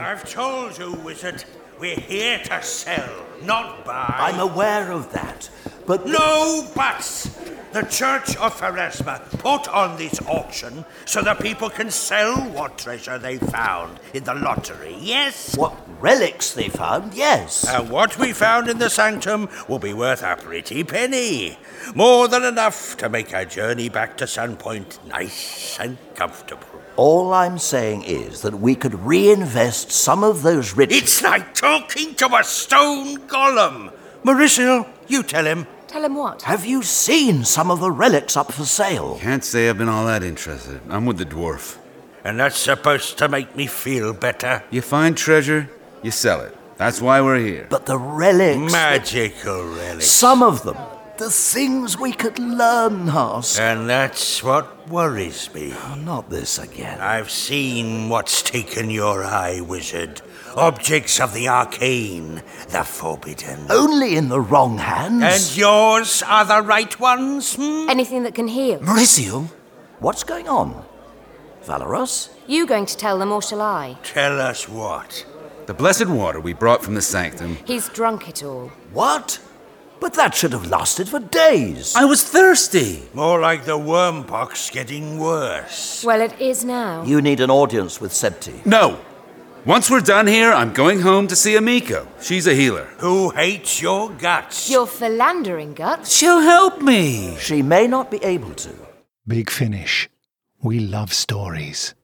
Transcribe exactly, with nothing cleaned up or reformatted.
I've told you, wizard, we're here to sell, not buy. I'm aware of that, but... No buts! The Church of Pharasma put on this auction so that people can sell what treasure they found in the lottery, yes? What relics they found, yes. And what we found in the sanctum will be worth a pretty penny. More than enough to make our journey back to Sunpoint nice and comfortable. All I'm saying is that we could reinvest some of those riches... It's like talking to a stone golem. Mauricio, you tell him. Tell him what? Have you seen some of the relics up for sale? Can't say I've been all that interested. I'm with the dwarf. And that's supposed to make me feel better. You find treasure, you sell it. That's why we're here. But the relics... Magical relics. Some of them. The things we could learn, Haas. And that's what worries me. Oh, not this again. I've seen what's taken your eye, wizard. Objects of the arcane, the forbidden. Only in the wrong hands. And yours are the right ones, hmm? Anything that can heal. Mauricio, what's going on? Valeros? You going to tell them or shall I? Tell us what? The blessed water we brought from the sanctum. He's drunk it all. What? But that should have lasted for days. I was thirsty. More like the worm pox getting worse. Well, it is now. You need an audience with Septi. No. Once we're done here, I'm going home to see Amiko. She's a healer. Who hates your guts? Your philandering guts. She'll help me. She may not be able to. Big Finish. We love stories.